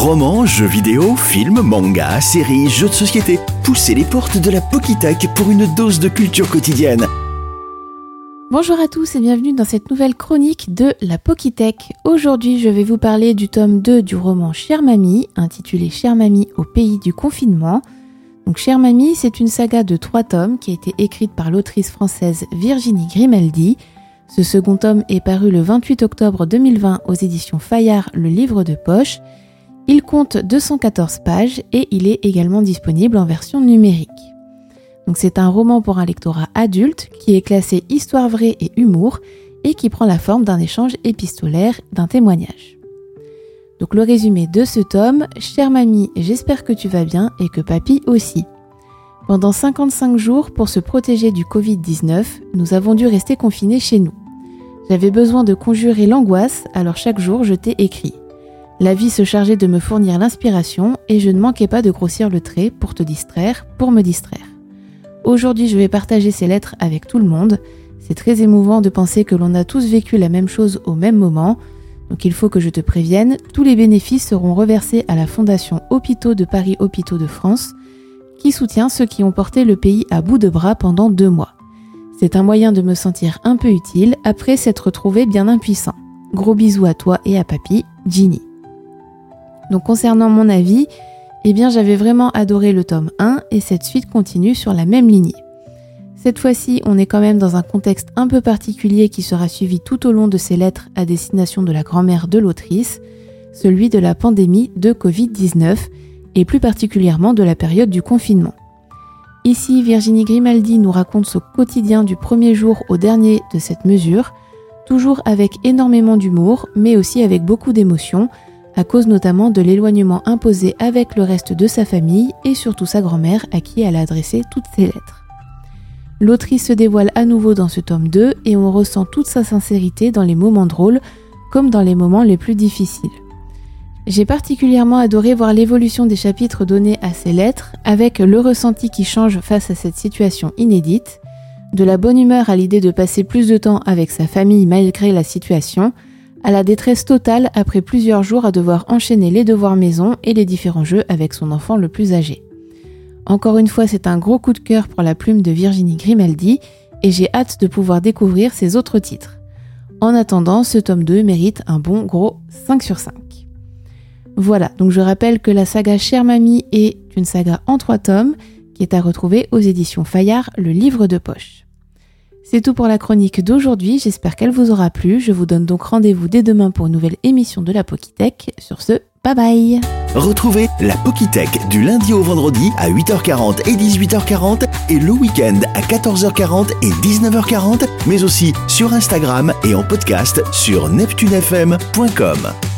Romans, jeux vidéo, films, mangas, séries, jeux de société. Poussez les portes de la Pokitech pour une dose de culture quotidienne. Bonjour à tous et bienvenue dans cette nouvelle chronique de la Pokitech. Aujourd'hui, je vais vous parler du tome 2 du roman Chère Mamie, intitulé Chère Mamie au pays du confinement. Donc Chère Mamie, c'est une saga de 3 tomes qui a été écrite par l'autrice française Virginie Grimaldi. Ce second tome est paru le 28 octobre 2020 aux éditions Fayard, le livre de poche. Il compte 214 pages et il est également disponible en version numérique. Donc c'est un roman pour un lectorat adulte qui est classé histoire vraie et humour et qui prend la forme d'un échange épistolaire, d'un témoignage. Donc le résumé de ce tome: Chère mamie, j'espère que tu vas bien et que papy aussi. Pendant 55 jours, pour se protéger du Covid-19, nous avons dû rester confinés chez nous. J'avais besoin de conjurer l'angoisse, alors chaque jour je t'ai écrit. La vie se chargeait de me fournir l'inspiration et je ne manquais pas de grossir le trait pour te distraire, pour me distraire. Aujourd'hui, je vais partager ces lettres avec tout le monde. C'est très émouvant de penser que l'on a tous vécu la même chose au même moment. Donc il faut que je te prévienne, tous les bénéfices seront reversés à la Fondation Hôpitaux de Paris Hôpitaux de France, qui soutient ceux qui ont porté le pays à bout de bras pendant 2 mois. C'est un moyen de me sentir un peu utile après s'être trouvé bien impuissant. Gros bisous à toi et à papy, Ginny. Donc concernant mon avis, j'avais vraiment adoré le tome 1 et cette suite continue sur la même lignée. Cette fois-ci, on est quand même dans un contexte un peu particulier qui sera suivi tout au long de ces lettres à destination de la grand-mère de l'autrice, celui de la pandémie de Covid-19 et plus particulièrement de la période du confinement. Ici, Virginie Grimaldi nous raconte ce quotidien du premier jour au dernier de cette mesure, toujours avec énormément d'humour, mais aussi avec beaucoup d'émotion, à cause notamment de l'éloignement imposé avec le reste de sa famille et surtout sa grand-mère à qui elle a adressé toutes ses lettres. L'autrice se dévoile à nouveau dans ce tome 2 et on ressent toute sa sincérité dans les moments drôles comme dans les moments les plus difficiles. J'ai particulièrement adoré voir l'évolution des chapitres donnés à ces lettres avec le ressenti qui change face à cette situation inédite, de la bonne humeur à l'idée de passer plus de temps avec sa famille malgré la situation, à la détresse totale après plusieurs jours à devoir enchaîner les devoirs maison et les différents jeux avec son enfant le plus âgé. Encore une fois, c'est un gros coup de cœur pour la plume de Virginie Grimaldi et j'ai hâte de pouvoir découvrir ses autres titres. En attendant, ce tome 2 mérite un bon gros 5 sur 5. Voilà, donc je rappelle que la saga Chère Mamie est une saga en 3 tomes qui est à retrouver aux éditions Fayard, le livre de poche. C'est tout pour la chronique d'aujourd'hui, j'espère qu'elle vous aura plu. Je vous donne donc rendez-vous dès demain pour une nouvelle émission de la Pokitech. Sur ce, bye bye. Retrouvez la Pokitech du lundi au vendredi à 8h40 et 18h40 et le week-end à 14h40 et 19h40, mais aussi sur Instagram et en podcast sur neptunefm.com.